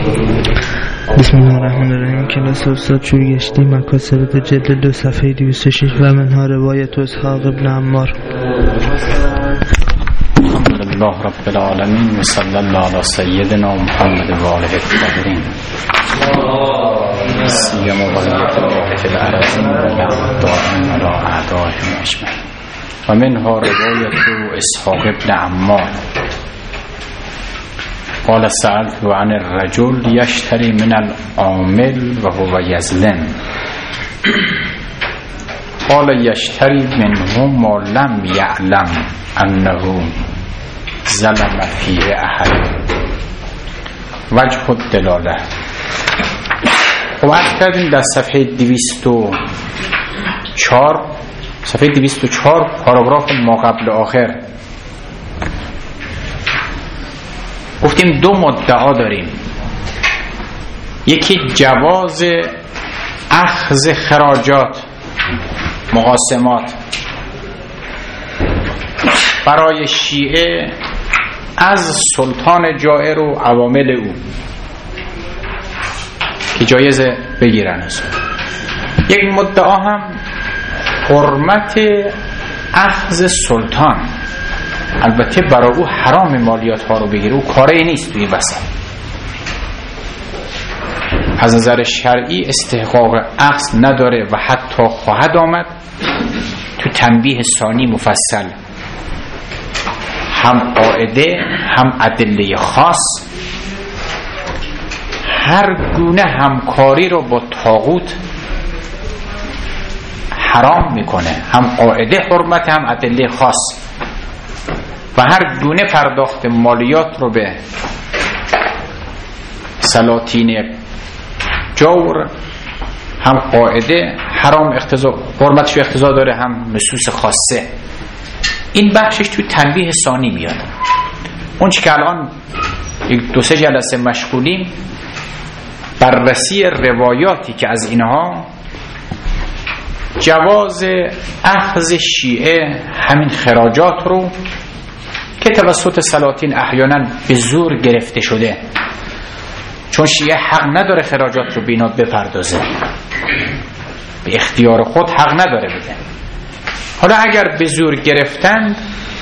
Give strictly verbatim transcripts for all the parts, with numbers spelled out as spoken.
بسم الله الرحمن الرحیم. کلاس استاد چوگشتی، مکاسبت جلد دو، صفحه دویست و شش. و منها روایت اسحاق ابن عمار. الحمدلله رب العالمین و صلی الله علی سیدنا محمد و آله الطاهرین. سیما ولیت الله فی الارضین و لعنة دائم علی اعدائهم اجمعین. و منها روایت اسحاق ابن عمار قال سألت عن الرجل يشتري من العامل وهو يظلم قال يشتري منه ما لم يعلم أنه ظلم فيه أحد. وجه الدلاله. وقت کردیم در صفحه دویست و چهار صفحه دویست و چهار پاراگراف ما قبل آخر گفتیم دو مدعا داریم. یکی جواز اخذ خراجات، مقاسمات برای شیعه از سلطان جائر و عوامل او که جایزه بگیرن. یک مدعا هم حرمت اخذ سلطان، البته برای او حرام مالیات ها رو بگیره، او کاری نیست توی وسط. از نظر شرعی استحقاق اخذ نداره و حتی خواهد آمد تو تنبیه ثانی مفصل، هم قاعده هم ادله خاص. هر گونه همکاری رو با طاغوت حرام میکنه، هم قاعده حرمت هم ادله خاص. و هر گونه پرداخت مالیات رو به سلاطین جور هم قاعده حرام اقتضا حرمتش اقتضا داره، هم نصوص خاصه. این بخشش تو تنبیه ثانی میاد. اون چی که الان دو سه جلسه مشغولیم بررسی روایاتی که از اینها جواز اخذ شیعه همین خراجات رو که توسط سلاطین احیانا به زور گرفته شده، چون شیعه حق نداره خراجات رو بینا بپردازه، به اختیار خود حق نداره بده. حالا اگر به زور گرفتند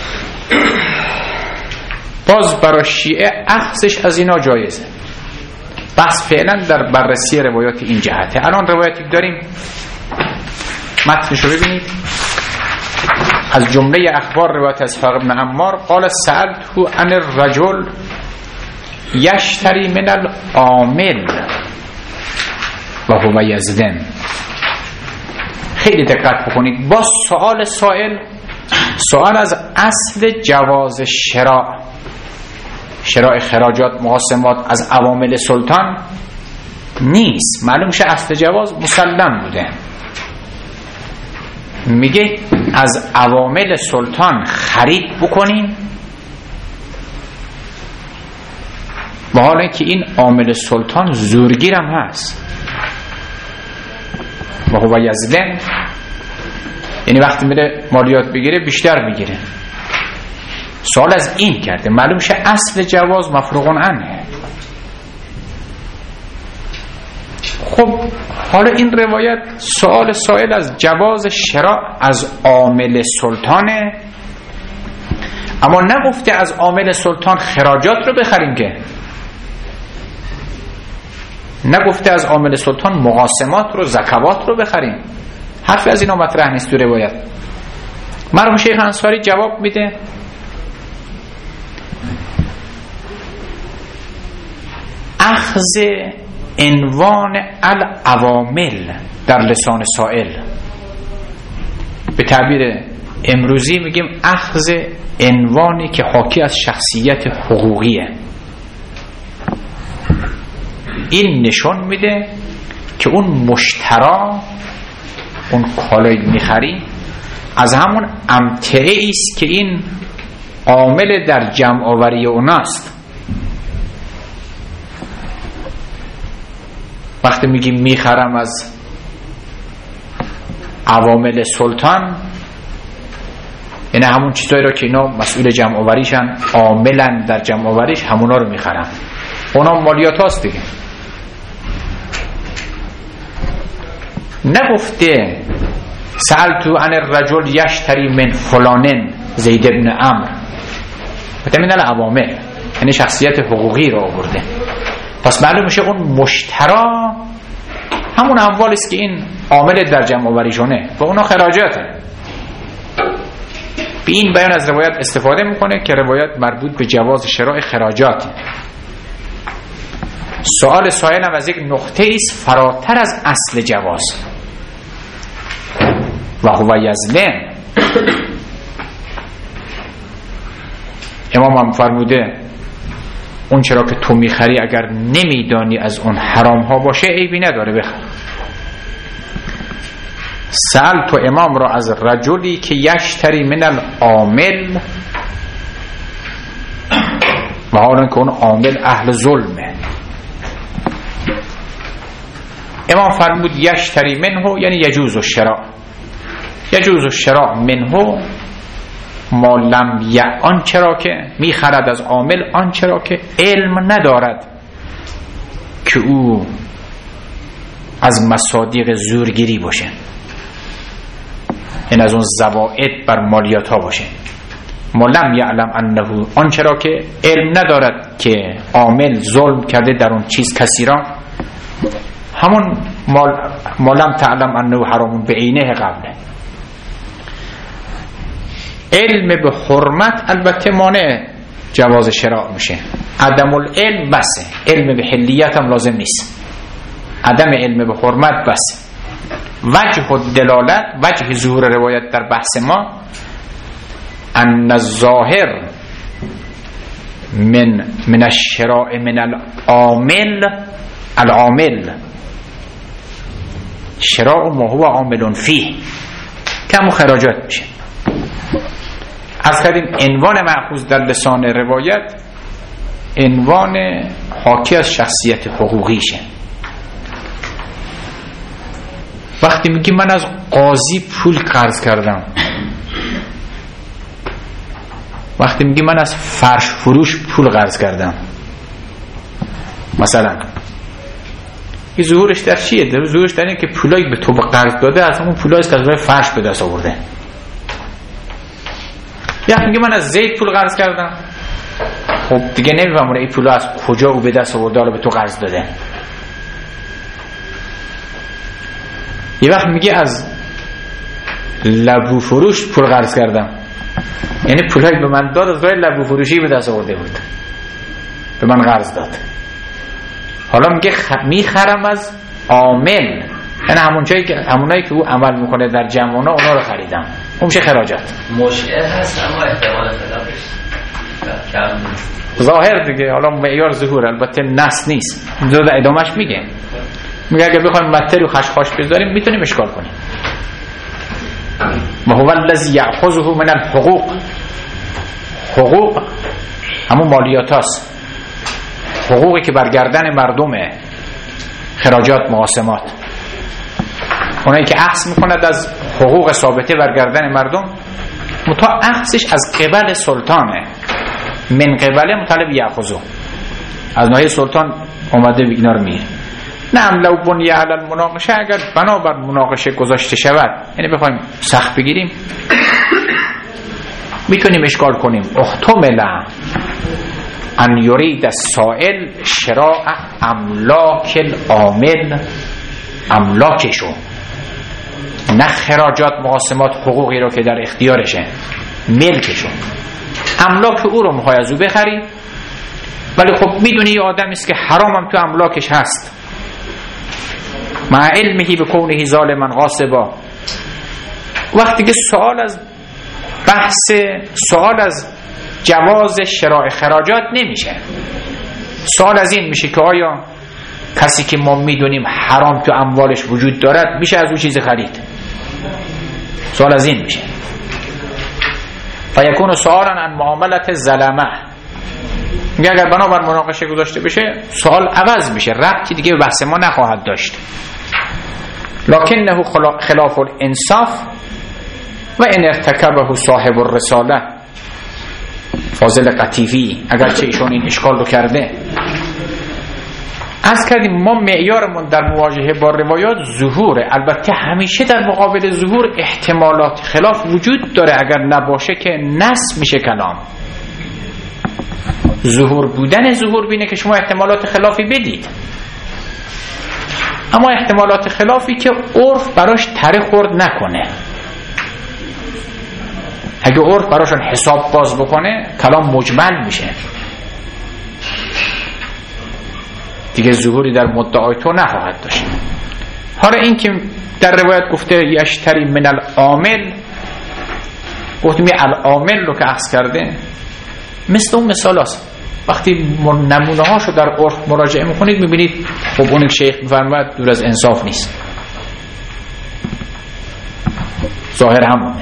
باز برای شیعه اخذش از اینا جایزه. بس فعلا در بررسی روایات این جهته. الان روایاتی داریم، متنش رو ببینید. از جمله اخبار روایت اسحاق ابن عمار قال سألته عن الرجل يشتري من العامل وهو يظلم. خیلی دقت بکنید. با سوال سائل سوال از اصل جواز شراء شراء خراجات، مقاسمات از عوامل سلطان نیست. معلوم شه اصل جواز مسلم بوده. میگه از عوامل سلطان خرید بکنیم، و حالا که این عامل سلطان زورگیرم هست و هو یظلم، یعنی وقتی میره مالیات بگیره بیشتر میگیره. سوال از این کرده. معلوم شه اصل جواز مفروغ عنه. خب حالا این روایت سوال سائل از جواز شراء از عامل سلطانه، اما نگفته از عامل سلطان خراجات رو بخریم، که نگفته از عامل سلطان مقاسمات رو، زکوات رو بخریم. حرف از اینا مطرح نیست تو روایت. مرحوم شیخ انصاری جواب میده اخذ عنوان العوامل در لسان سائل، به تعبیر امروزی میگیم اخذ عنوانی که حاکی از شخصیت حقوقیه. این نشون میده که اون مشترا، اون کالایی میخری، از همون امتعه ایست که این عامل در جمع آوری اوناست. وقتی میگیم میخرم از عوامل سلطان، یعنی همون چیزایی رو که اینا مسئول جمع آوریشن، عاملن در جمع آوریش، همونا رو میخرم. اونا مالیات هاست دیگه. نگفته سألتو عن الرجل یشتری من فلانن زید ابن عمرو، گفته من العوامل، یعنی شخصیت حقوقی رو آورده. پس معلوم میشه اون مشترا همون اموالی است که این عامل در جمع آوری شونه و اونا خراجاته. به این بیان از روایت استفاده میکنه که روایت مربوط به جواز شراء خراجات. سوال سائل هم از یک نقطه ایست فراتر از اصل جواز و هو یظلم. امام هم فرموده اون چرا که تو میخری اگر نمیدانی از اون حرام ها باشه عیبی نداره بخر. سأل تو امام را از رجلی که یشتری من العامل، و حالا که اون عامل اهل ظلمه. امام فرمود یشتری منه یعنی یجوز الشراء، یجوز الشراء منه ما لم یعن، چرا که میخرد از عامل آن چرا که علم ندارد که او از مصادیق زورگیری باشه، این از اون زوائد بر مالیات ها باشه. ما لم یعلم انه، آن چرا که علم ندارد که عامل ظلم کرده در اون چیز کسی را، همون ما لم تعلم انه حرام به عینه قبله. علم به حرمت البته مانع جواز شراء میشه، عدم العلم بسه، علم به حلیت هم لازم نیست، عدم علم به حرمت بسه. وجه الدلالت، وجه ظهور روایت در بحث ما، ان الظاهر من من الشراء من العامل، العامل شراء ما هو عامل فيه، کم خراجات میشه. از کردیم عنوان مأخوذ در لسان روایت عنوان حاکی از شخصیت حقوقیشه. وقتی میگی من از قاضی پول قرض کردم، وقتی میگی من از فرش فروش پول قرض کردم، مثلا این ظهورش در چیه؟ در ظهورش در اینه که پولایی به تو قرض داده از همون پولایی است که از روی فرش به دست آورده. یا میگه من از زید پول قرض کردم، خب دیگه نمیفهمم این پولا از کجا او به دست آورده حالا به تو قرض داده. یه وقت میگه از لبو فروش پول قرض کردم، یعنی پولایی به من داد از روی لبو فروشی به دست آورده بود، به من قرض داد. حالا میگه خ... میخرم از عامل، یعنی همون جایی که همونایی که او عمل میکنه در جمعونا اونا رو خریدم، اون میشه خراجات. مشکل هست اما احتمال خلافش کم نیست، ظاهر دیگه. حالا معیار ظهور البته نص نیست، زود ادامش میگه میگه اگه بخوایم متر و خشخاش بذاریم میتونیم اشکال کنیم. و هو الذی یأخذه من الحقوق، حقوق همون مالیات هست، حقوقی که برگردن مردمه، خراجات، مقاسمات، اونایی که اخذ میکند از حقوق ثابته برگردن مردم، متا اخذش از قبل سلطانه، من قبل مطالب یأخذه، از ناحیه سلطان اومده اینا رو میگیره. نعم لو بنی علی المناقشه، اگر بنابر مناقشه گذاشته شود، یعنی بخوایم سخت بگیریم میتونیم اشکال کنیم. احتمل ان یرید السائل شراء املاک العامل، املاکشو، نه خراجات، مقاسمات، حقوقی رو که در اختیارشه، ملکشو، املاک او رو میخوای از او بخری، ولی خب میدونی یه آدمی است که حرام هم تو املاکش هست، مع علمه بکونه ظالما غاصبا. وقتی که سوال از بحث، سوال از جواز شراء خراجات نمیشه، سوال از این میشه که آیا کسی که ما میدونیم حرام تو اموالش وجود دارد میشه از او چیز خرید؟ سوال از این میشه. فیکون سوالا عن معاملت ظلمه، میگه اگر بنابر مناقشه گذاشته بشه سوال عوض میشه، ربطی دیگه به بحث ما نخواهد داشت. لکنه خلاف الانصاف و ان ارتکبه صاحب الرساله، فاضل قطیفی، اگرچه ایشون این اشکال رو کرده، از کردیم ما معیارمون در مواجهه با روایات ظهوره. البته همیشه در مقابل ظهور احتمالات خلاف وجود داره، اگر نباشه که نص میشه کلام. ظهور بودن ظهور بینه که شما احتمالات خلافی بدید، اما احتمالات خلافی که عرف براش تره خورد نکنه. اگه عرف براشون حساب باز بکنه کلام مجمل میشه، دیگه ظهوری در مدعای تو نخواهد داشت. حالا این که در روایت گفته یشتری من العامل، گفتیم العامل رو که اخذ کرده مثل اون مثال هست. وقتی نمونه هاشو در عرف مراجعه میکنید میبینید خب اون شیخ میفرماید دور از انصاف نیست، ظاهر همونه.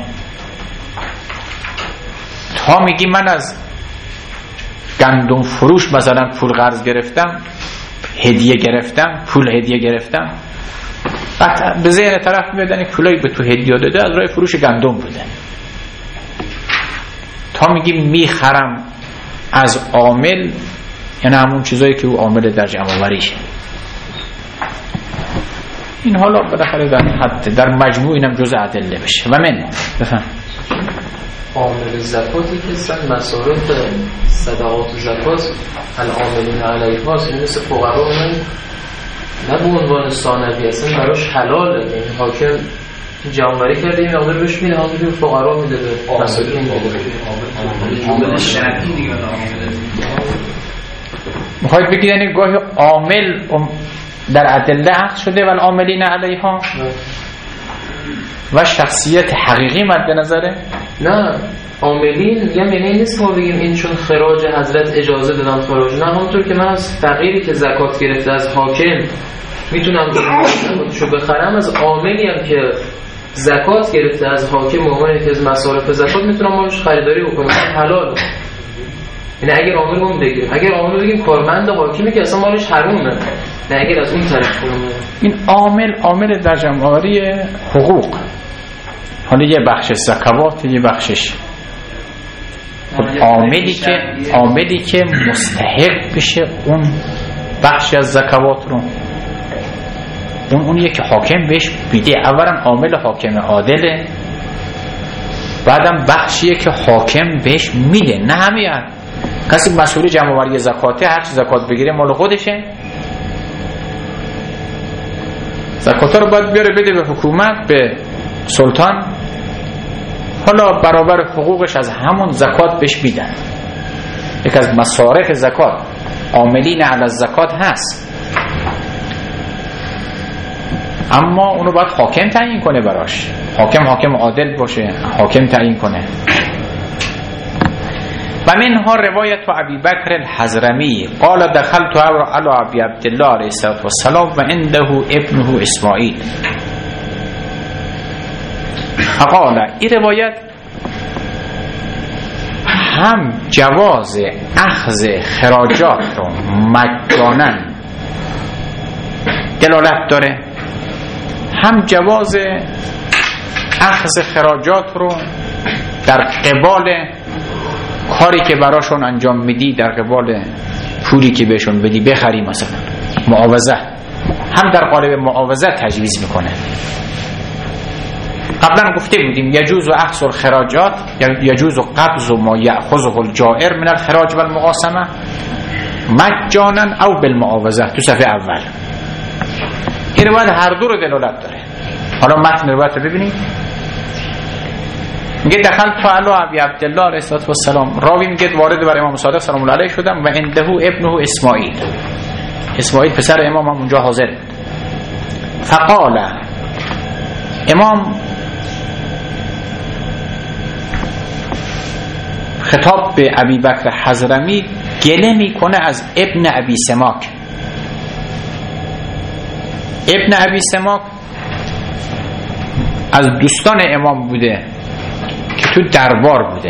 تا میگی من از گندم فروش مثلا پول قرض گرفتم، هدیه گرفتم، پول هدیه گرفتم، قطعا به ذهن طرف میادن پولایی به تو هدیه داده از راه فروش گندم بوده. تا میگی میخرم از عامل، یعنی همون چیزایی که او عامل در جمع آوریشه. این حالا بالاخره در حد در مجموع اینم جزء ادله بشه. و من بفهم عامل زکاتی که سن مصارف صدقات و زکات العاملین علیها است، این مثل فقرا نه به عنوان ثانوی، اصلا براش حلاله. یعنی حاکم جمع‌آوری کرده این مقدار بهش میده، حالا به فقرا میده، به مساکین میده. عامل شرعی دیگه میخواید بگید یعنی گاهی عامل در ادله عقد شده و العاملین علیها و شخصیت حقیقی مد نظره؟ نه، عاملین میگم یعنی نیست ما بگیم این چون خراج حضرت اجازه دادن خراج، نه، همونطور که من از فقیری که زکات گرفته از حاکم میتونم زکاتشو بخرم، از عاملی هم که زکات گرفته از حاکم به عنوان یکی از مصارف زکات میتونم مالش خریداری بکنم، حلال. یعنی اگر عامل رو بگیریم، اگر عامل بگیم کارمند حاکمی که اصلا مالش حرومه، نه اگر از اون طرف کنم. این عامل عامل در جمع‌آوری حقوق، حالا یه بخش زکوات، یه بخشش عاملی که عاملی که مستحق بشه اون بخش از زکوات رو، اون اونیه که حاکم بهش بیده. اولا عامل حاکم عادله، بعدم بخشیه که حاکم بهش میده. نه همین کسی مسئول جمع‌آوری زکاته هر چی زکات بگیره مال خودشه، زکات رو باید بیاره بده به حکومت، به سلطان، حالا برابر حقوقش از همون زکات بهش میدن. یک از مصارف زکات عاملین علی الزکات هست، اما اونو باید حاکم تعیین کنه براش، حاکم حاکم عادل باشه، حاکم تعیین کنه. و منها روایت ابی بکر الحضرمی قال دخلت علی ابی عبدالله علیه السلام و عنده ابنه اسماعیل فقال. این روایت هم جواز اخذ خراجات رو مجانا دلالت داره، هم جواز اخذ خراجات رو در قبال کاری که براشون انجام میدی، در قبال پولی که بهشون بدی بخری، مثلا معاوضه، هم در قالب معاوضه تجویز میکنه. قبلا گفته بودیم یجوز و اخذ الخراجات، یجوز و قبض و ما یأخذه الجائر من الخراج و المقاسمه مجانا او بالمعاوضه، تو صفحه اول. این روایت هر دو رو دلالت داره. حالا متن روایت رو ببینید. میگه دخل تو علی ابی عبدالله علیه السلام، راوی میگه وارد بر امام صادق سلام الله علیه شدم و عنده ابنه اسماعیل، اسماعیل پسر امام هم اونجا حاضر بود. فقال، امام خطاب به ابی بکر حضرمی گله میکنه از ابن ابی سماک. ابن ابی سماک از دوستان امام بوده که تو دربار بوده.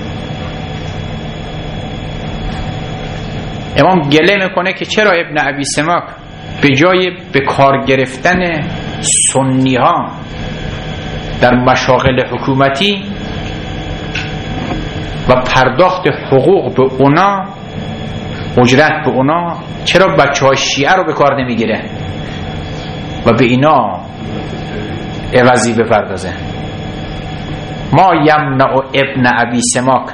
امام گله میکنه که چرا ابن ابی سماک به جای به کار گرفتن سنی ها در مشاغل حکومتی و پرداخت حقوق به اونا، اجرت به اونا، چرا بچه های شیعه رو به کار نمیگیره و به اینا عوضی بپردازه؟ ما یمنع ابن ابی سماک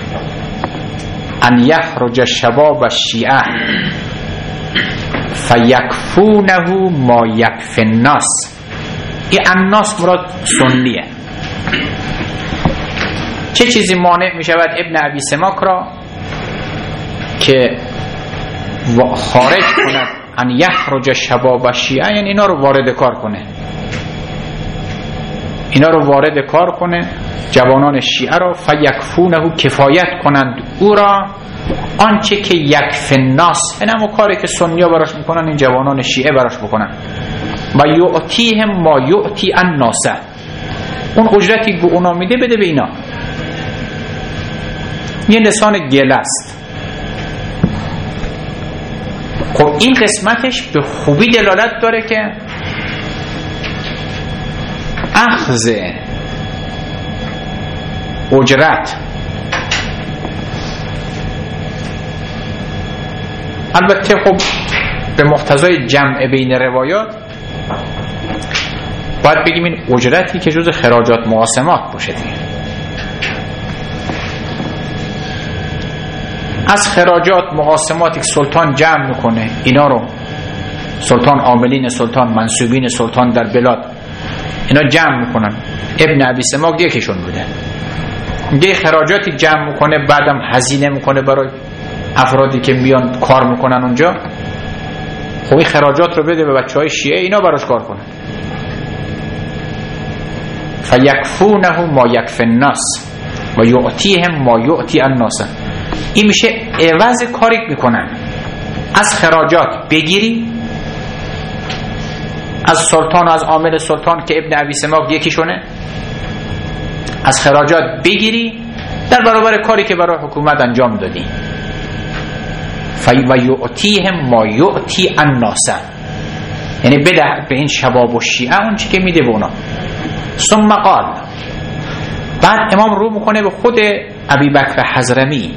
ان یخرج شباب الشیعه فیکفونه ما یکفی الناس. این الناس مراد سنیه. چه چیزی مانع می شود ابن ابی سماک را که خارج کند ان یخرج شباب الشیعه، یعنی اینا رو وارد کار کنه، اینا رو وارد کار کنه جوانان شیعه را، فیکفونه کفایت کنند او را آنچه که یکفی الناس، این همون کاری که سنیا براش میکنن این جوانان شیعه براش بکنن، و یعطیهم ما یعطی الناس، اون اجرتی که اونا میده بده به اینا. یه لسان گله است. خب این قسمتش به خوبی دلالت داره که اخذ اجرت، البته خب به مقتضای جمع بین روایات باید بگیم این اجرتی که جز خراجات مقاسمات باشه دیگه. از خراجات مقاسماتی که سلطان جمع میکنه اینا رو، سلطان عاملین سلطان، منصوبین سلطان در بلاد، اینا جمع میکنن. ابن ابی سماک یکیشون بوده. میگه خراجاتی جمع میکنه بعدم هزینه میکنه برای افرادی که میان کار میکنن اونجا. خب این خراجات رو بده به بچه های شیعه، اینا براش کار کنن. فیکفونه ما یکفی الناس و یعطیهم ما یعطی الناس. این میشه عوض کاری میکنن. از خراجات بگیری، از سلطان و از عامل سلطان که ابن ابی سماک یکیشونه، از خراجات بگیری در برابر کاری که برای حکومت انجام دادی. و یعطیهم ما یعطی الناس، یعنی بده به این شباب و شیعه اون چی که میده به اونا. ثم قال، بعد امام رو میکنه به خود ابی بکر حضرمی،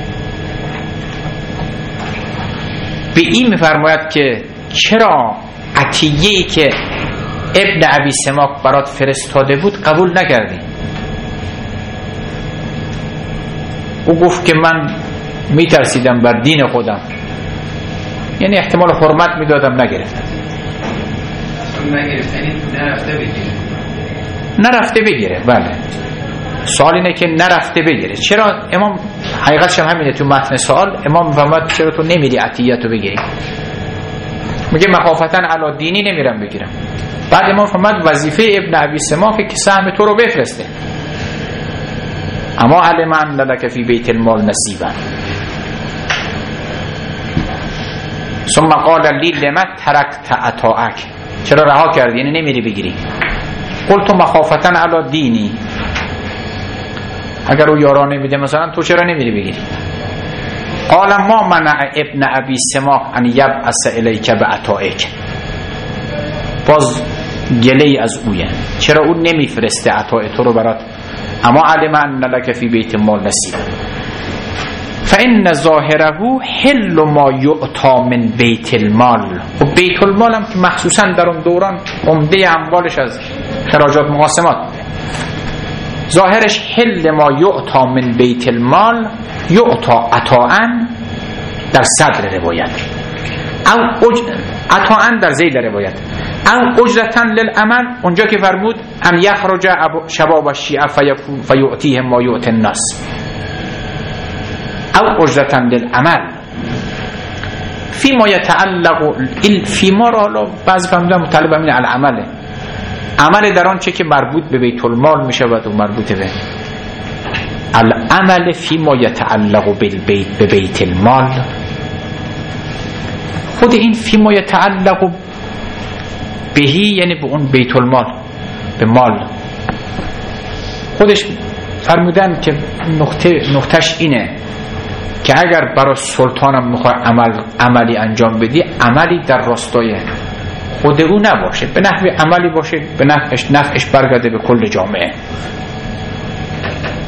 به این میفرماید که چرا عطیه‌ای که ابن ابی سماک برات فرستاده بود قبول نکردی؟ او گفت که من میترسیدم بر دین خودم، یعنی احتمال حرمت میدادم، نگرفتم. نگرفتنی نرفته بگیره، نرفته بگیره. بله، سوال اینه که نرفته بگیره. چرا امام حقیقتش هم همینه، تو متن سوال امام میفرماید چرا تو نمیری عطیه‌تو بگیری؟ میگه مخافتن علی دینی نمیرم بگیرم. بعد امام فرماید وظیفه ابن ابی سماک که سهم تو رو بفرسته. اما علم ان لک فی بیت المال نصیبا. ثم قال لی لما ترکت عطاءک، چرا رها کردی، یعنی نمیری بگیری؟ قلت مخافتن علی دینی، اگر او یاران نمیده مثلا تو چرا نمیری بگیری؟ قال ما منع ابن ابی سماک ان یبعث الیک بعطائک، باز گله از اویه، چرا اون نمیفرسته عطای تو رو برات؟ اما علم ان لک فی بیت المال نصیب فان ظاهره حل ما یعطا من بیت المال. و بیت المال هم که مخصوصا در اون دوران عمده اموالش از خراجات مقاسمات، ظاهرش حل ما یعطا من بیت المال یعطا عطاءن در صدر روایت، او عطاءن در ذیل روایت، او اجرتن للعمل اونجا که فرمود ان یخرج شباب الشیعه فیعطیهم ما یعطی الناس، او اجرتن للعمل فيما يتعلق فيما را بعضی فهمیدن مطلب همین العمله، عمل در آن چه که مربوط به بیت المال می شود و مربوط به العمل فيما يتعلق بالبيت به بیت المال. خود این فيما يتعلق بهی یعنی به اون بیت المال، به مال، خودش فرمودن که نقطه نقطش اینه که اگر برای سلطانم میخوای عمل عملی انجام بدی، عملی در راستای خود او نباشه، به نحو عملی باشه به نفعش نفعش برگرده به کل جامعه.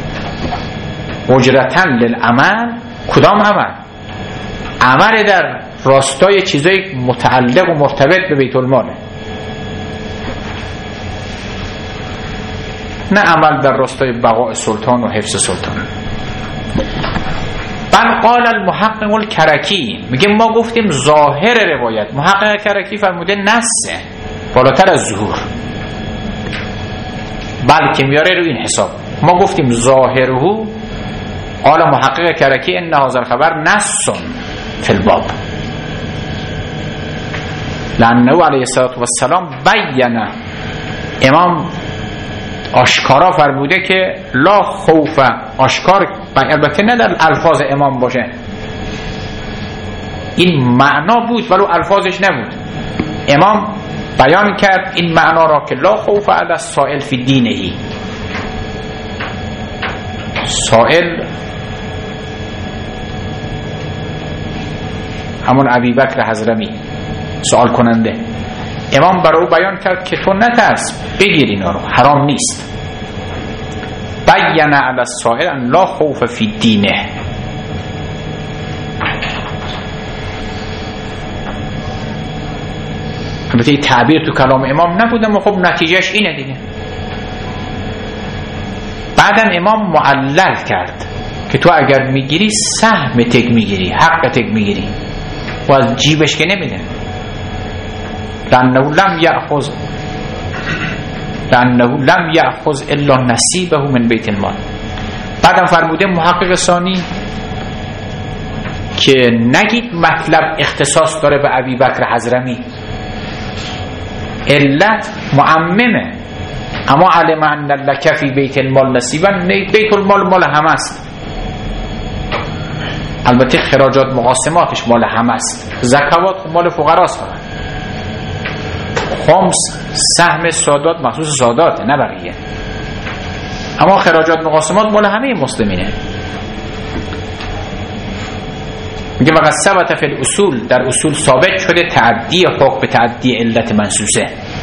اجرتن للعمل، کدام عمل؟ عمل در راستای چیزای متعلق و مرتبط به بیت الماله، نه عمل در راستای بقاء سلطان و حفظ سلطان. بل قال المحقق الکرکی، میگه ما گفتیم ظاهر روایت، محقق کرکی فرموده نصه بالاتر از ظهور، بلکه میاره رو این حساب. ما گفتیم ظاهره، قال محقق کرکی ان هذا الخبر نص فی الباب لانه علیه السلام بین، امام آشکارا فرموده که لا خوف، آشکار البته نه در الفاظ امام باشه، این معنا بود ولو الفاظش نبود. امام بیان کرد این معنا را که لا خوف علی السائل فی دینه، سائل همون ابی بکر حضرمی سوال کننده، امام برای او بیان کرد که تو نترس، بگیر اینا رو، حرام نیست. بین علی السائل ان لا خوف فی دینه. البته این تعبیر تو کلام امام نبوده، ما خب نتیجهش اینه دیگه. بعدم امام معلل کرد که تو اگر میگیری سهم تک میگیری، حق تک میگیری و از جیبش که نمیده، لانه لم یأخذ لانه لم یأخذ الا نصیبه من بیت المال. بعدم فرموده محقق ثانی که نگید مطلب اختصاص داره به ابی بکر حضرمی، علت معممه، اما علم ان لک فی بیت المال نصیبا، بیت المال مال همه است، البته خراجات مقاسماتش مال همه است، زکوات مال فقراست، فقط خمس سهم سادات مخصوص ساداته نه بقیه، اما خراجات مقاسمات مال همه مسلمینه. میگه وقت ثبت فی الاصول، در اصول ثابت شده تعدی حکم به تعدی علت منصوصه.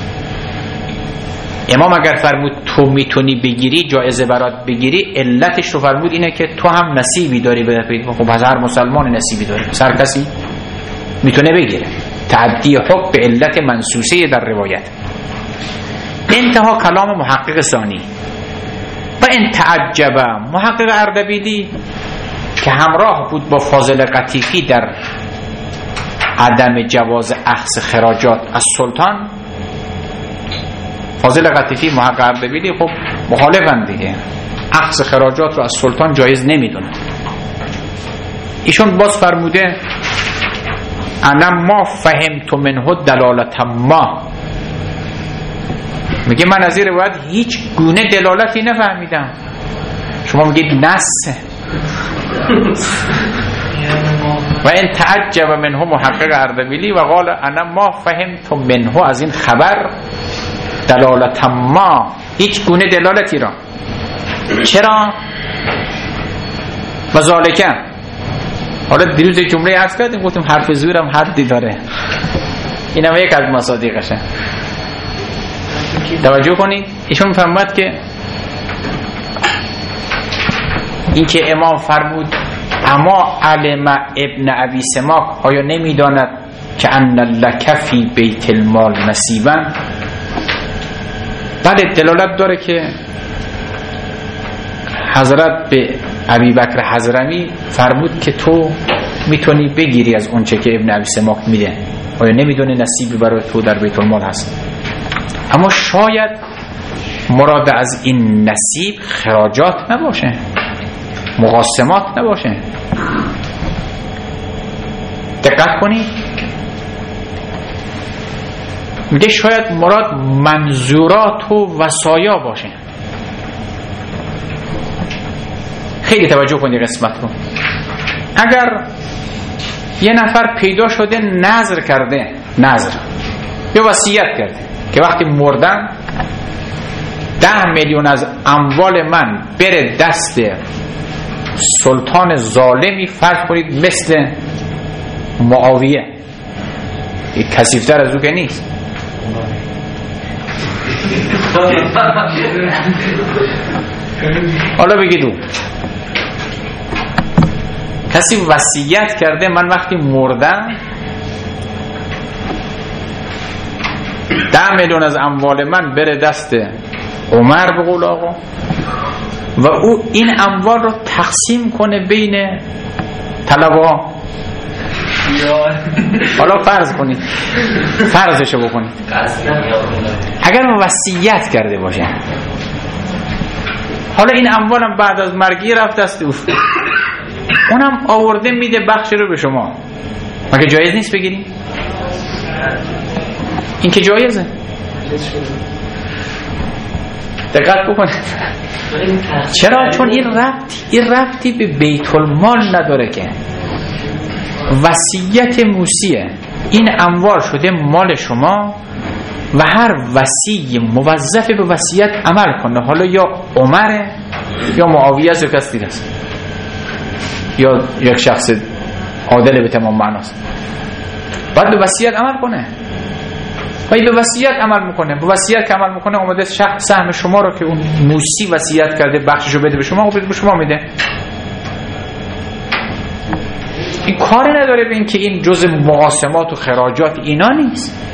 امام اگر فرمود تو میتونی بگیری، جایزه برات بگیری، علتش رو فرمود اینه که تو هم نصیبی داری به پیدا. خب از هر مسلمان نصیبی داره، هر کسی میتونه بگیره. تعدی حکم به علت منصوصه در روایت. انتها کلام محقق ثانی. و ان تعجب، محقق اردبیلی که همراه بود با فاضل قطیفی در عدم جواز اخذ خراجات از سلطان، فاضل قطیفی محقق اردبیلی خب مخالفن دیگه، اخذ خراجات رو از سلطان جایز نمیدونه. ایشون باز فرموده انا ما فهمت منه دلالت ما، میگه من از این روایت هیچ گونه دلالتی نفهمیدم. شما میگید نص. و این تعجب منه محقق اردبیلی و قال انا ما فهمت منه، از این خبر دلالت ما، هیچ گونه دلالتی را. چرا؟ و ذالکه، حالا دیروز یک جمله عرض کردیم گفتیم حرف زورم حدی داره، این هم یک از مصادیقشه. توجه کنید، ایشون فرمود که این که امام فرمود اما علم ابن ابی سماک، آیا نمیداند که ان لک فی بیت المال نصیبا؟ بله دلالت داره که حضرت به ابی بکر حضرمی فرمود که تو میتونی بگیری از اون چه که ابن ابی سماک میده، آیا نمیدونی نصیبی برای تو در بیت المال هست؟ اما شاید مراد از این نصیب خراجات نباشه، مقاسمات نباشه. دقت کنید، میگه شاید مراد منظورات و وصایا باشه. خیلی توجه کنید قسمت رو. اگر یه نفر پیدا شده نظر کرده، نظر یا وصیت کرده که وقتی مردم ده میلیون از اموال من بره دست سلطان ظالمی، فرض کنید مثل معاویه، یک کثیفتر از او که نیست، حالا بگید او کسی وصیت کرده من وقتی مردم ده میلیون از اموال من بره دست عمر به قول آقا و او این اموال رو تقسیم کنه بین طلبا. حالا فرض کنید فرضشو بکنید اگر وصیت کرده باشه، حالا این اموالم بعد از مرگی رفت دست او، اونم آورده میده بخشی رو به شما، مگه جایز نیست بگیریم؟ این که جایزه. دقت بکنید. چرا؟ چون این ربط این ربطی به بیت المال نداره که وصیت موصیه. این اموال شده مال شما و هر وصی موظف به وصیت عمل کنه، حالا یا عمره یا معاویه است یا کسی دیگه است یا یک شخص عادل به تمام معناست، باید به وصیت عمل کنه. باید به وصیت عمل میکنه. به وصیت که عمل میکنه اومده شخص سهم شما رو که اون موصی وصیت کرده بخششو بده به شما، به شما میده. این کاری نداره به این که این جزء مقاسمات و خراجات اینا نیست.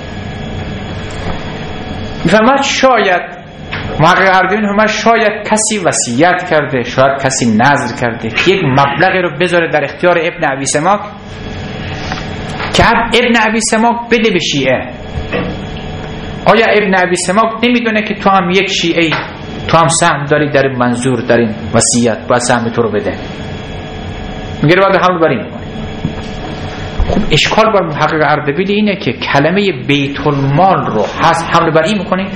میفهمد شاید محقق اردبیل همه شاید کسی وصیت کرده، شاید کسی نذر کرده که یک مبلغی رو بذاره در اختیار ابن ابی سماک که ابن ابی سماک بده به شیعه. آیا ابن ابی سماک نمیدونه که تو هم یک شیعه، تو هم سهم داری در منظور در این وصیت، باید سهم تو رو بده؟ میگه باید حمل بر این میکنه. خب اشکال بر محقق اردبیل اینه که کلمه بیت المال رو حذف حمل بر این میکنید،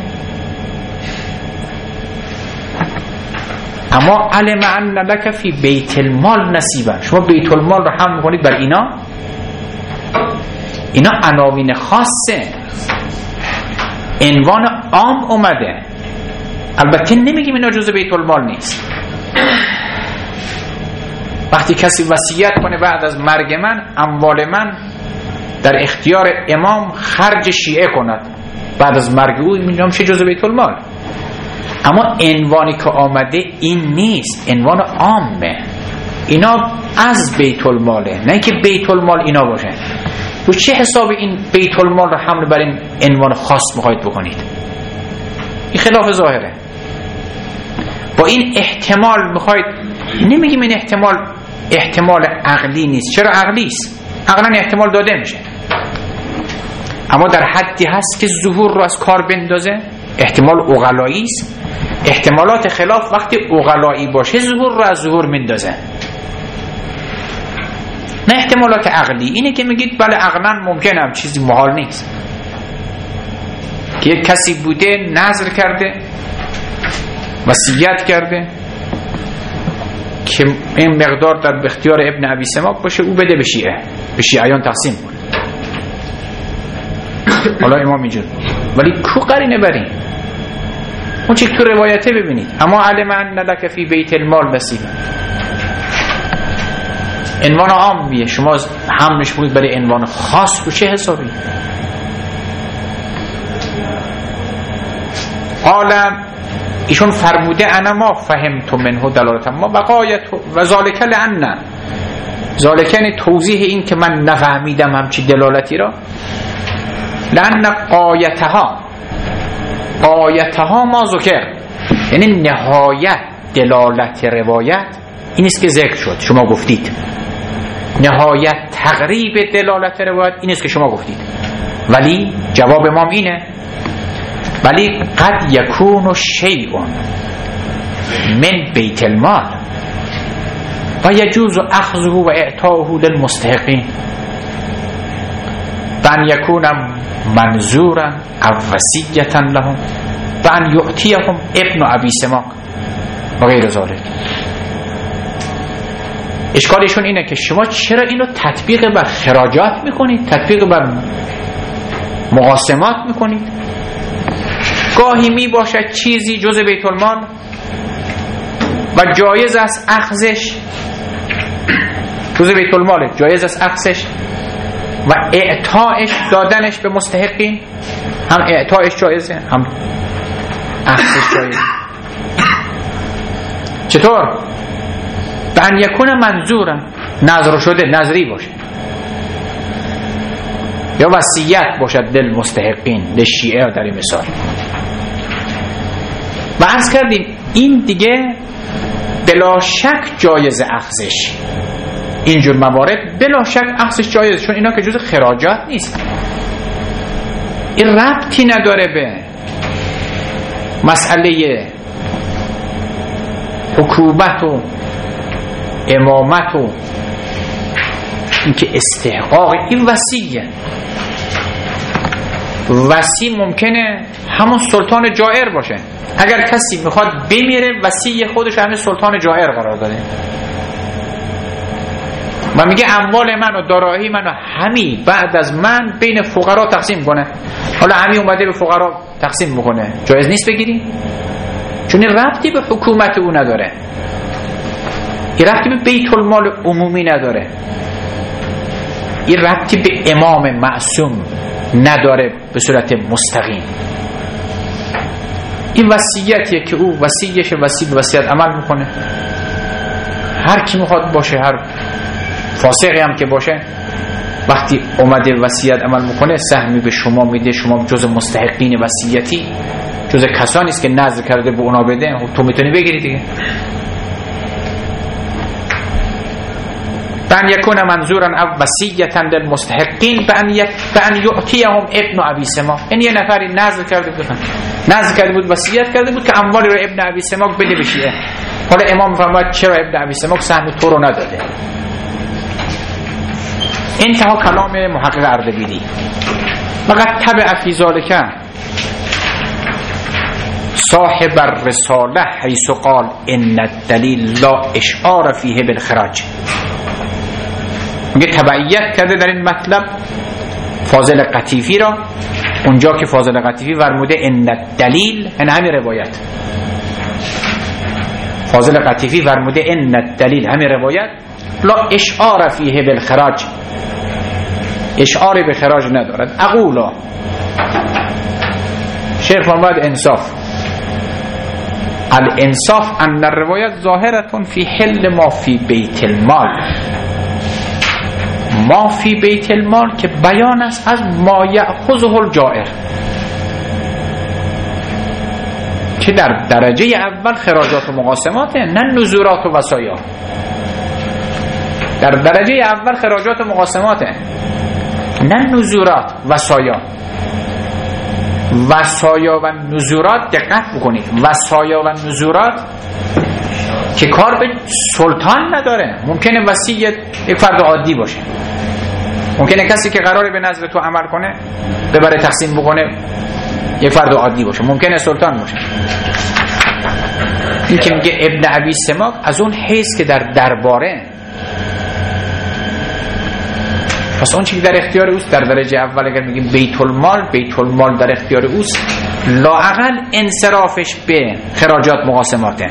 اما علم ان لک فی بیت المال نصیبا، شما بیت المال رو حمل میکنید بر اینا. اینا عناوین خاصه، عنوان عام اومده. البته نمیگیم اینا جزء بیت المال نیست. وقتی کسی وصیت کنه بعد از مرگ من اموال من در اختیار امام خرج شیعه کند، بعد از مرگ او اینجا میشه جزء بیت المال. اما عنوانی که آمده این نیست، عنوان عامه. اینا از بیت الماله، نه که بیت المال اینا باشه. رو چه حساب این بیت المال رو حمل بر این عنوان خاص میخواید بکنید؟ این خلاف ظاهره. با این احتمال میخواید، نمیگیم این احتمال احتمال عقلی نیست. چرا عقلی است؟ عقلا احتمال داده میشه، اما در حدی هست که ظهور رو از کار بندازه. احتمال عقلایی است. احتمالات خلاف وقتی عقلایی باشه ظهور رو از ظهور میندازه، نه احتمالات عقلی. اینه که میگید بله عقلا ممکنه، هم چیزی محال نیست که یک کسی بوده نذر کرده وصیت کرده که این مقدار در اختیار ابن ابی سماک باشه، او بده به شیعه، به شیعیان تقسیم کنه. حالا امام اینجور، ولی کو قرینه برین اون چی که تو روایته ببینید. اما علم ان لک فی بیت المال نصیبا، عنوان عامیه، شما حملش بود برای عنوان خاص. رو چه حسابی؟ عالم ایشون فرموده انا ما فهمت منه دلالت ما بقایت و ذالک لعن، ذالک یعنی توضیح این که من نفهمیدم همچی دلالتی را. لعن قایتها، قایتها ما ذکر، یعنی نهایت دلالت روایت این است که ذکر شد، شما گفتید. نهایت تقریب دلالت روایت این است که شما گفتید. ولی جواب امام اینه ولی قد یکون شیء من بیت المال و یجوز اخذه و اعطاؤه للمستحقین و ان یکون منظورا او وصیة لهم و ان یعطیهم ابن ابی سماک و غیر ذلک. اشکالشون اینه که شما چرا اینو تطبیق بر خراجات میکنید، تطبیق بر مقاسمات میکنید؟ گاهی می باشد چیزی جز بیت المال و جایز است اخذش، جز بیت الماله، جایز است اخذش و اعطایش، دادنش به مستحقین. هم اعطایش جایزه هم اخذش جایزه. چطور؟ بان یکون منظورا، نظر شده، نظری باشه. یا وصیت باشد للمستحقین، للشیعه در این مثال. و عرض کردیم این دیگه بلا شک جایز اخذش، اینجور موارد بلا شک اخذش جایز، چون اینا که جز خراجات نیست. این ربطی نداره به مسئله حکومت و امامت و اینکه استحقاق این وصیه. وصی ممکنه همون سلطان جائر باشه، اگر کسی میخواد بمیره وصی خودش همین سلطان جائر قرار داده و میگه اموال من و دارایی من و همی بعد از من بین فقرا تقسیم کنه. حالا همی اومده به فقرا تقسیم بکنه، جایز نیست بگیری؟ چون این ربطی به حکومت او نداره، این ربطی به بیت المال عمومی نداره، این ربطی به امام معصوم نداره به صورت مستقیم. این وصیتیه که او وصیش وصی به وصیت عمل میکنه. هر کی میخواد باشه، هر فاسقی هم که باشه، وقتی اومده وصیت عمل میکنه سهمی به شما میده، شما جز مستحقین وصیتی، جز کسانی است که نذر کرده به اونا بده، تو میتونی بگیری دیگه. بان یکون منظورا او وصیتا للمستحقین بان یک بان یعطیهم ابن ابی سماک. این یه نفری نذر کرده بود، نذر کرده بود وصیت کرده بود که اموالی رو ابن ابی سماک بده به شیعه. حالا امام فرمود چرا ابن ابی سماک سهم تو رو نداده؟ انتها کلام محقق اردبیلی. وقد تبع فی ذلک صاحب الرساله حیث قال ان الدلیل لا اشعار فیه بالخراج. میگه تبعیت کرده در این مطلب فاضل قطیفی را، اونجا که فاضل قطیفی فرموده ان الدلیل، این همین روایت فاضل قطیفی فرموده ان الدلیل، همین روایت لا اشعار فیه بالخراج، اشعاری به خراج ندارد. اقولا شیخ فرمود انصاف الانصاف ان الروایت ظاهرتون فی حل ما فی بیت المال، ما فی بیت المال که بیان است از ما یأخذه الجائر، که در درجه اول خراجات و مقاسمات، نه نذورات و وصایا. در درجه اول خراجات و مقاسمات، نه نذورات وصایا. وصایا و نذورات دقت بکنید، وصایا و نذورات که کار به سلطان نداره. ممکنه وصی یک فرد عادی باشه، ممکنه کسی که قراره به نظر تو عمل کنه ببره تقسیم بکنه یک فرد عادی باشه، ممکنه سلطان باشه. این که میگه ابن ابی سماک از اون حیث که در درباره، پس اون چیزی در اختیار اوست در درجه اول. اگر میگیم بیت المال، بیت المال در اختیار اوست، لااقل انصرافش به خراجات مقاسماته.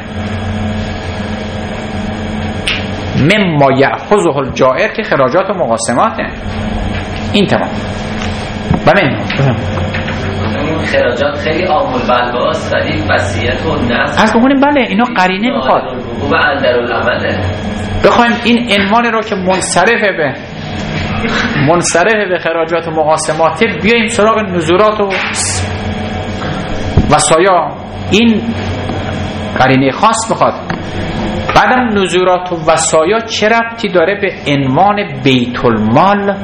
مما یأخذه الجائر که خراجات و مقاسماته. این تمام. ببین خراجات خیلی عام البلواست، ولی وصیت و نذر از بگونیم بله اینا قرینه میخواد. و اندرالعمله بخوایم این عنوان رو که منصرفه به منصرف به خراجات و مقاسمات، بیاییم سراغ نذورات و وصایا. این قرینه خاص میخواد. بعدم نذورات و وصایا چه ربطی داره به عنوان بیت المال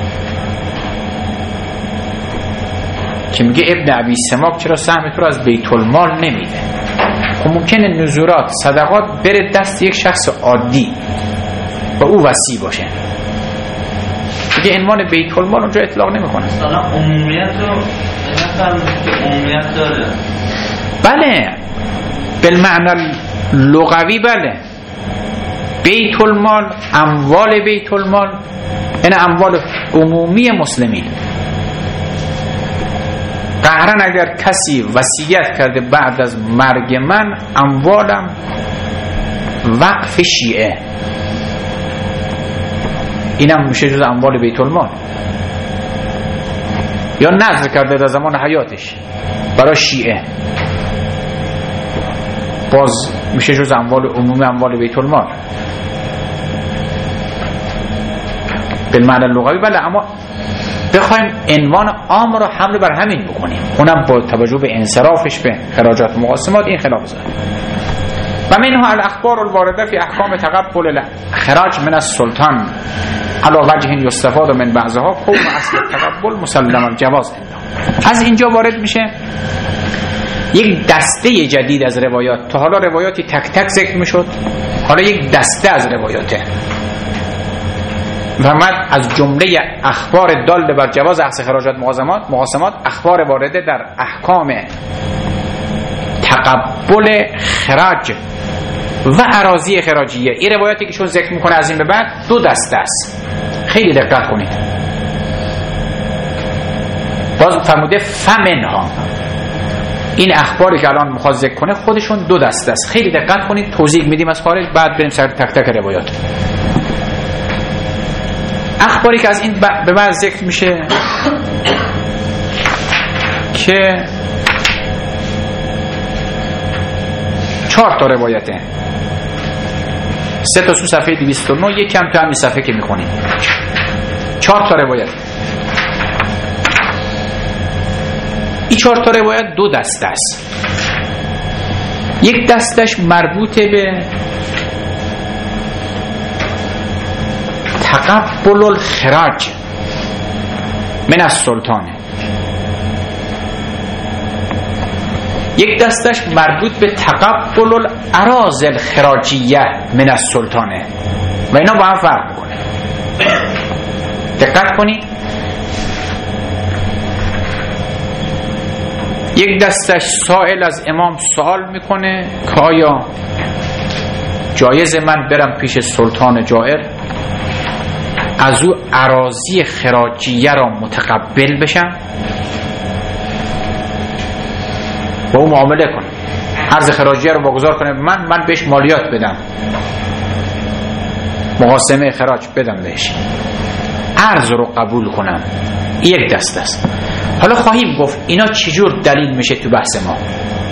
که میگه ابن ابی سماک چرا سهم تو رو از بیت المال نمیده؟ خب ممکنه نذورات صدقات بره دست یک شخص عادی و او وصی باشه، دیگه عنوان بیت المال اونجا اطلاق نمیکنه. مثلا عمومیت رو نفهم که عمومیت داره. بله بالمعنی لغوی بله. بیت المال، اموال بیت المال این اموال عمومی مسلمین. قهرن اگر کسی وصیت کرده بعد از مرگ من اموالم وقف شیعه، اینم میشه جز اموال بیت المال. یا نذر کرده در زمان حیاتش برای شیعه، باز میشه جز اموال عمومی اموال بیت المال به معنی لغوی بله. اما بخوایم عنوان عام رو حمل بر همین بکنیم، اونم با توجه به انصرافش به خراجات مقاسمات، این خلاف ظاهر. و منها الاخبار الوارده فی احکام تقبل الخراج من السلطان علی وجه یستفاد من بعضها کون اصل تقبل مسلم الجواز. از اینجا وارد میشه یک دسته جدید از روایات. تا حالا روایاتی تک تک ذکر میشد، حالا یک دسته از روایاته و من از جمله اخبار دال بر جواز اخذ خراجات مقاسمات مقاسمات اخبار وارده در احکام تقبل خراج و اراضی خراجیه. این روایاتی که شون ذکر میکنه از این به بعد دو دسته است، خیلی دقت کنید. باز فرموده فمنها، این اخباری که الان میخواد ذکر کنه خودشون دو دسته است، خیلی دقت کنید. توضیح میدیم از خارج، بعد بریم سر تک تک روایات. اخباری که از این به بعد ذکر میشه که چهار تا روایته، سه تا سو صفحه دویست و نه، یک کم تا همین صفحه که میخونیم، چهار تا روایت. این چهار تا روایت دو دسته است. یک دستش مربوط به تقبل الخراج من السلطانه، یک دستش مربوط به تقبل الاراضی الخراجیه من السلطانه و اینا با هم فرق میکنه. دقت کنید. یک دستش سائل از امام سوال میکنه که آیا جایز من برم پیش سلطان جائر از او اراضی خراجیه را متقبل بشم، با او معامله کنم، عرض خراجیه رو واگذار کنه، من من بهش مالیات بدم، مقاسمه خراج بدم بهش، عرض رو قبول کنم. یک دست است. حالا خواهیم گفت اینا چجور دلیل میشه تو بحث ما.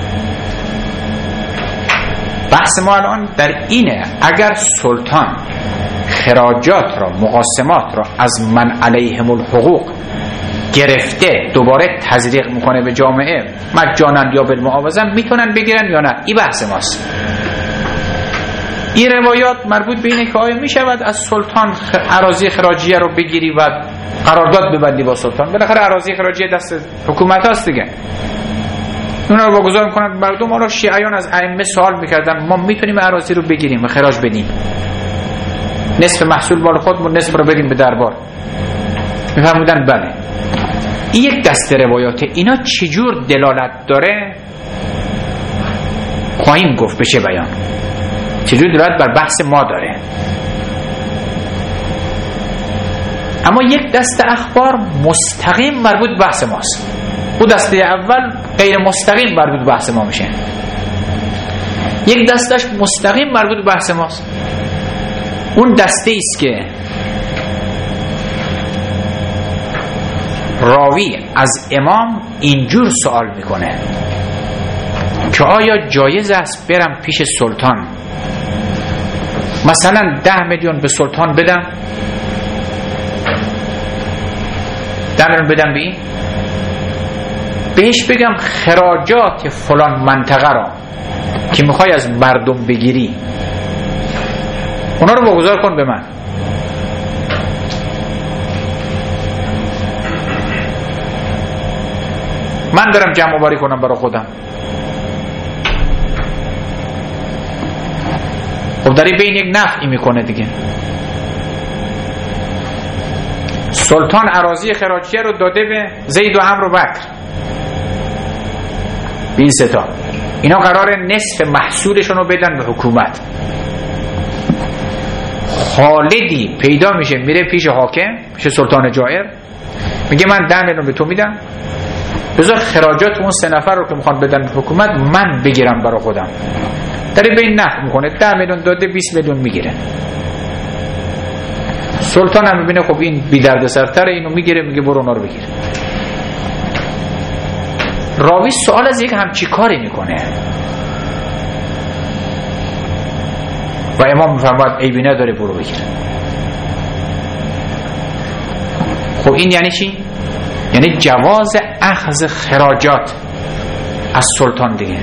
بحث ما الان در اینه اگر سلطان خراجات را، مقاسمات را از من علیهم الحقوق گرفته دوباره تزریق میکنه به جامعه مجانا یا بالمعاوضه، میتونن بگیرن یا نه، این بحث ماست. این روایات مربوط به اینه که آیا میشود از سلطان اراضی خراجیه رو بگیری و قرارداد ببندی با سلطان؟ بالاخره اراضی خراجیه دست حکومت هست دیگه، اونا رو واگذار میکنن مردم. حالا شیعیان از ائمه سوال میکردن ما میتونیم اراضی رو بگیریم و خراج بدیم، نصف محصول مال خودمون، نصف رو بدیم به دربار؟ میفرمودن بله. این یک دسته روایاته. اینا چجور دلالت داره خواهیم گفت، به چه بیان، چجور دلالت بر بحث ما داره. اما یک دسته اخبار مستقیم مربوط به بحث ماست، او دسته اول غیر مستقیم مربوط به بحث ما میشه. یک دستش مستقیم مربوط به بحث ماست. اون دسته ایست که راوی از امام اینجور سوال میکنه که آیا جایز است برم پیش سلطان مثلا ده میلیون به سلطان بدم، ده میلیون بدم به این، بهش بگم خراجات فلان منطقه را که میخوای از مردم بگیری اونا رو واگذار کن به من. من دارم جمع آوری کنم برای خودم. خب داری به این یک نفعی میکنه دیگه. سلطان اراضی خراجیه رو داده به زید و عمرو و بکر، به این سه تا، اینا قراره نصف محصولشون رو بدن به حکومت. خالدی پیدا میشه میره پیش حاکم، پیش سلطان جائر، میگه من ده میلیون به تو میدم، بذار خراجات اون سه نفر رو که میخوان بدن به حکومت من بگیرم برای خودم. داره به این نفع میکنه، ده میلیون داده بیست میلیون میگیره. سلطان هم میبینه خب این بی درد سرتره، اینو میگیره، میگه برو اونا رو بگیر. راوی سوال از یک همچی کاری میکنه و امام میفرماید عیبی نداره برو بگیر. خب این یعنی چی؟ یعنی جواز اخذ خراجات از سلطان دیگه.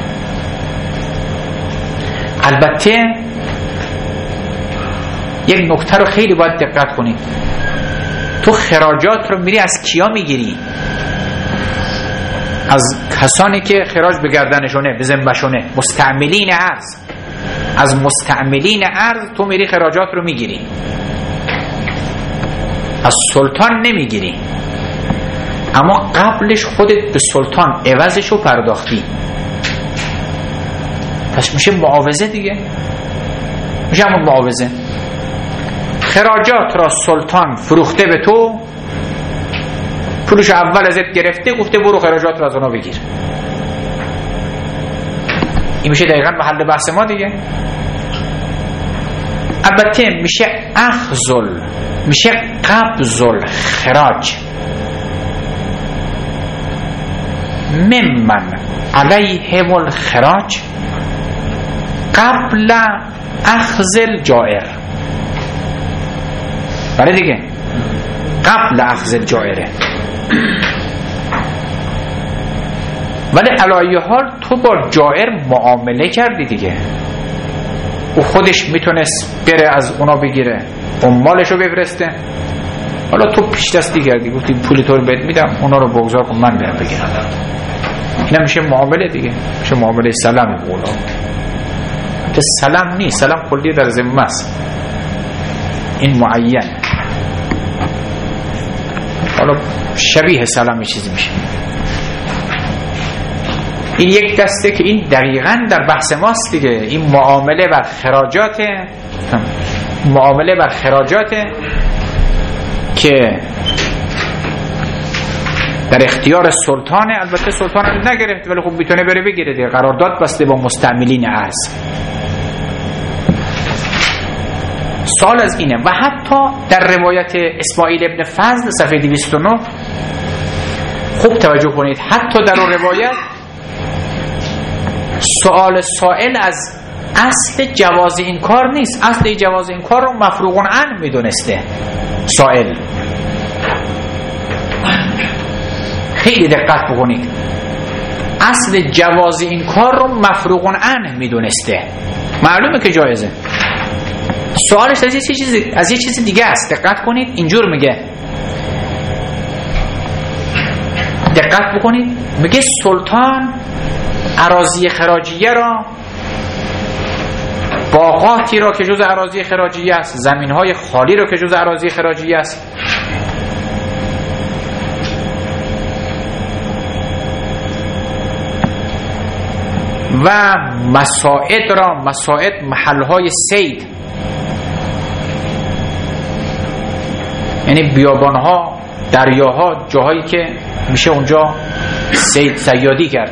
البته یک نکته رو خیلی باید دقت کنید، تو خراجات رو میری از کیا میگیری؟ از کسانی که خراج به گردنشونه، به ذمه‌شونه، مستعملین ارض. از مستعملین ارض تو میری خراجات رو میگیری، از سلطان نمیگیری. اما قبلش خودت به سلطان عوضش رو پرداختی، پس میشه معاوضه دیگه، میشه همون معاوضه. خراجات را سلطان فروخته به تو، پولش اول ازت گرفته، گفته برو خراجات را از اونا بگیر. این میشه دقیقا محل بحث ما دیگه. البته میشه اخذل، میشه قبضل خراج ممن علیه الخراج قبل اخذ الجائر. بله دیگه، قبل اخذ الجائره. ولی علایه حال تو با جائر معامله کردی دیگه، او خودش میتونست بره از اونا بگیره، مالشو بفرسته، حالا تو پیش دستی کردی، گفتی پولی تو رو بهت میدم، اونا رو بگذار کن من برم بگیرم. اینا میشه معامله دیگه، میشه معامله سلام. بولا که سلام نیست، سلام کلی در ذمه است، این معین، حالا شبیه سلام چیزی میشه. این یک دسته که این دقیقاً در بحث ماست دیگه، این معامله بر خراجات، معامله بر خراجات که در اختیار سلطانه. البته سلطان هم نگرفت ولی خب میتونه بره بگیره دیگه، قرارداد بسته با مستعملین ارض. سوال از اینه. و حتی در روایت اسماعیل ابن فضل صفحه دویست و نه خوب توجه کنید، حتی در اون روایت سوال سائل از اصل جواز این کار نیست، اصل جواز این کار رو مفروغ عنه میدونسته سائل. خیلی دقت بکنید، اصل جواز این کار رو مفروغ عنه میدونسته، معلومه که جایزه. سوالش از یه چیزی از یه چیز دیگه است. دقت کنید، اینجور میگه، دقت بکنید، میگه سلطان اراضی خراجیه را، باغاتی را که جز اراضی خراجیه است، زمینهای خالی را که جز اراضی خراجیه است، و مساعد را، مساعد محلهای صید، یعنی بیابانها، دریاها، جاهایی که میشه اونجا صید صیادی کرد،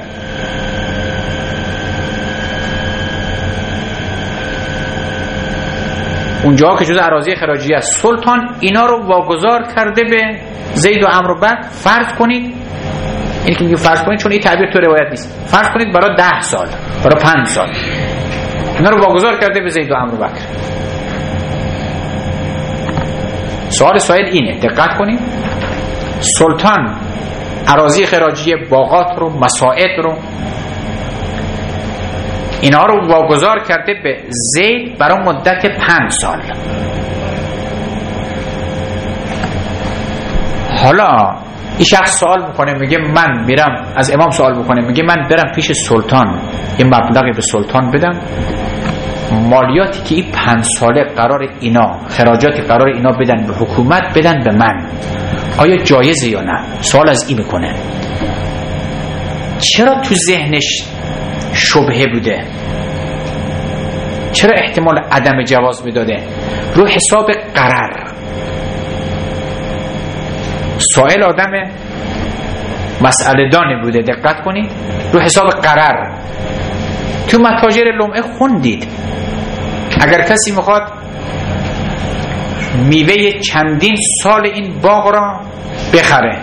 اونجا که جز اراضی خراجیه است، سلطان اینا رو واگذار کرده به زید و عمرو و بکر. فرض کنید، این که میگه فرض کنید چون این تعبیر تو روایت نیست، فرض کنید برای ده سال، برای پنج سال اینا رو واگذار کرده به زید و عمرو و بکر. سوال سائل اینه، دقت کنید، سلطان اراضی خراجیه، باغات رو، مساعد رو، اینا رو واگذار کرده به زید برای مدت پنج سال. حالا این شخص سوال میکنه، میگه من میرم، از امام سوال میکنه، میگه من برم پیش سلطان یه مبلغی به سلطان بدم، مالیاتی که این پنج ساله قرار اینا، خراجاتی قرار اینا بدن به حکومت، بدن به من، آیا جایزه یا نه؟ سوال از این میکنه. چرا تو ذهنش شبهه بوده؟ چرا احتمال عدم جواز میداده؟ رو حساب قرار. سائل آدم مسئله دانه بوده، دقت کنید، رو حساب قرار. تو متاجر لمعه خوندید اگر کسی میخواد میوه چندین سال این باغ را بخره،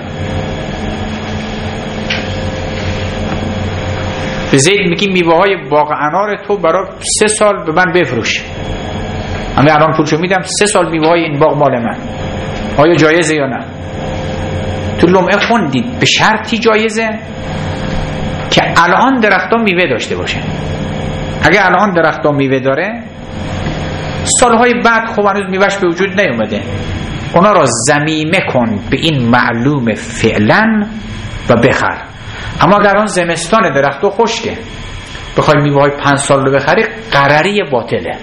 به زید میگی میوه های باغ انار تو برای سه سال به من بفروش، من الان پولشو میدم، سه سال میوه های این باغ مال من، آیا جایزه یا نه؟ تو لمعه خوندید به شرطی جایزه که الان درختان میوه داشته باشه. اگه الان درختان میوه داره، سالهای بعد خب هنوز میوهش به وجود نیومده، اونا را ضمیمه کن به این معلوم فعلا و بخر. اما اگر آن زمستان درختو خشکه، بخوای میوه های پنج سال رو بخری، قراری باطله.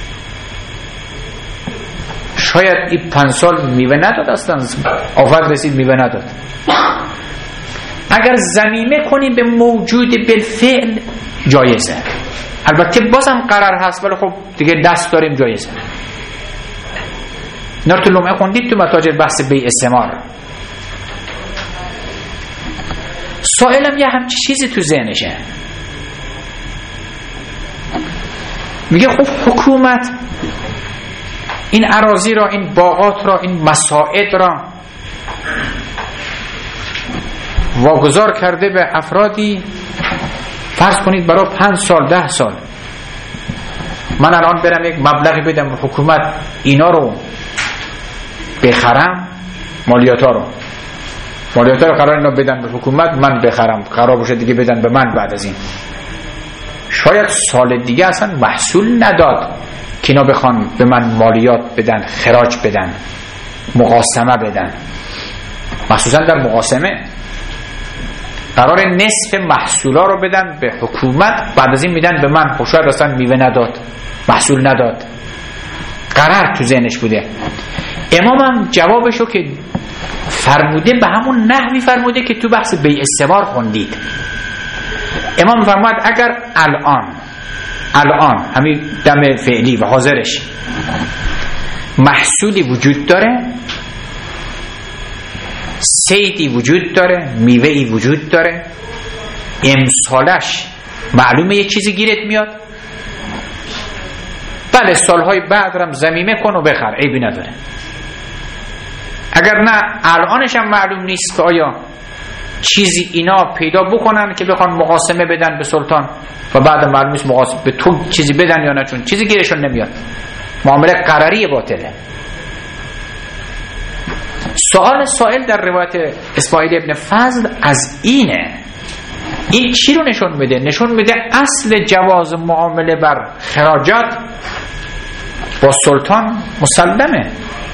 شاید این پنج سال میوه نداد، اصلا آفت رسید میوه نداد. اگر ضمیمه کنی به موجود بالفعل جایزه. البته بازم قرار هست، ولی خب دیگه دست داریم جایزه. اینا رو تو لمعه خوندید تو متاجر بحث بیع ثمار. سائلم یه همچی چیزی تو ذهنشه، میگه خب حکومت این اراضی را، این باغات را، این مساعد را واگذار کرده به افرادی، فرض کنید برای پنج سال ده سال. من الان برم یک مبلغی بدم به حکومت اینا رو بخرم، مالیات ها رو مالیات ها رو قرار اینا بدن به حکومت، من بخرم، قرار باشه دیگه بدن به من. بعد از این شاید سال دیگه اصلا محصول نداد که اینا بخوان به من مالیات بدن، خراج بدن، مقاسمه بدن. مخصوصا در مقاسمه قرار نصف محصولا رو بدن به حکومت، بعد از این میدن به من. خب شاید اصلا میوه نداد، محصول نداد، قرار تو ذهنش بوده. امامم جوابشو که فرموده به همون نحوی فرموده که تو بحث بیع ثمار خوندید. امام فرمود اگر الان الان همین دم فعلی و حاضرش محصولی وجود داره، صیدی وجود داره، میوه‌ای وجود داره، امسالش معلومه یه چیزی گیرت میاد، بله سالهای بعد رم ضمیمه کن و بخر، عیبی نداره. اگر نه الانش هم معلوم نیست که آیا چیزی اینا پیدا بکنن که بخوان مقاسمه بدن به سلطان و بعد معلوم نیست مقاسمه به تو چیزی بدن یا نه، چون چیزی گیرشون نمیاد، معامله قراری باطله. سوال سائل در روایت اسماعیل ابن فضل از اینه. این چی رو نشون میده؟ نشون میده اصل جواز معامله بر خراجات با سلطان مسلمه.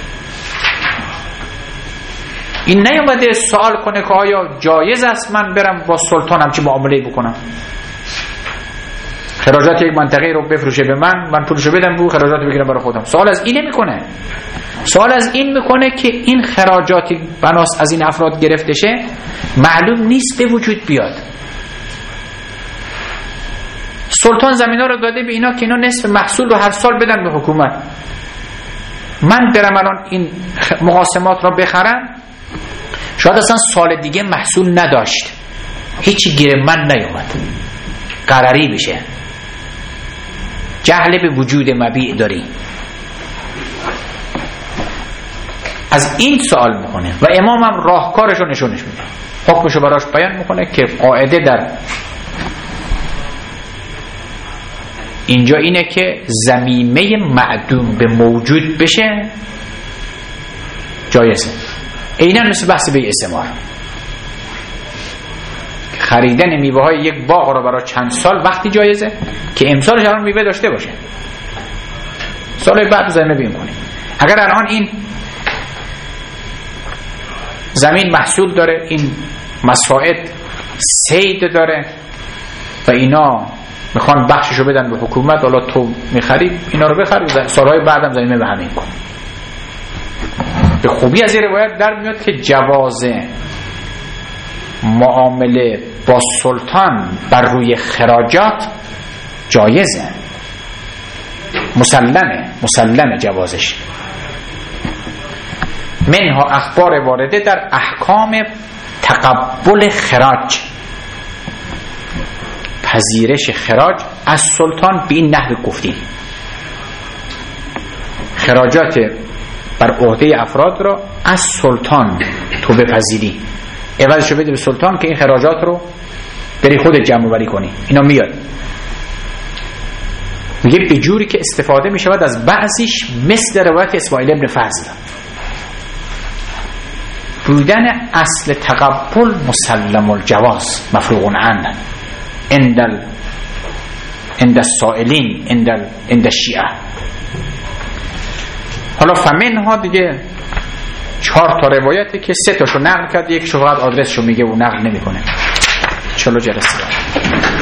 این نیومده سوال کنه که آیا جایز است من برم با سلطانم چه معامله بکنم، خراجات یک منطقه رو بفروشه به من، من پولشو بدم بو خراجات بگیرم برای خودم. سوال از این میکنه، سوال از این میکنه که این خراجاتی بناس از این افراد گرفته شه معلوم نیست به وجود بیاد. سلطان زمینا رو داده به اینا که اینا نصف محصول رو هر سال بدن به حکومت. من برم الان این مقاسمات رو بخرم، شاید اصلا سال دیگه محصول نداشت، هیچی گیر من نیومد، قراری بشه، جهل به وجود مبیع داری. از این سوال میکنه و امام هم راهکارشو نشونش میده، حکمشو براش بیان میکنه که قاعده در اینجا اینه که ضمیمه معدوم به موجود بشه جایزه. عیناً مثل بحث بیع ثمار، خریدن میوه های یک باغ رو برای چند سال وقتی جایزه که امسالش الان میوه داشته باشه، سال بعد ضمیمه بیم کنیم. اگر الان این زمین محصول داره، این مساعد صید داره و اینا میخوان بخششو بدن به حکومت، حالا تو میخری اینا رو بخر، سالهای بعدم ضمیمه به همین کن. به خوبی از این روایت در میاد که جواز معامله با سلطان بر روی خراجات جایزه، مسلمه مسلمه جوازش. منها اخبار وارده در احکام تقبل خراج، پذیرش خراج از سلطان. به این نحو گفتیم خراجات بر عهده افراد را از سلطان تو بپذیری، عوضشو بده به سلطان که این خراجات رو بری خودت جمع آوری کنی. اینا میاد میگه به جوری که استفاده می شود از بعضیش مثل روایت اسماعیل ابن فضل. بودن اصل تقبل مسلم الجواز مفروغ عنه عند ال... عند السائلین عند ال... عند الشیعه. حالا فمنها دیگه چهار تا روایته که سه تاشو نقل کرد، یک شو فقط آدرسشو میگه و نقل نمیکنه. چلو جلسه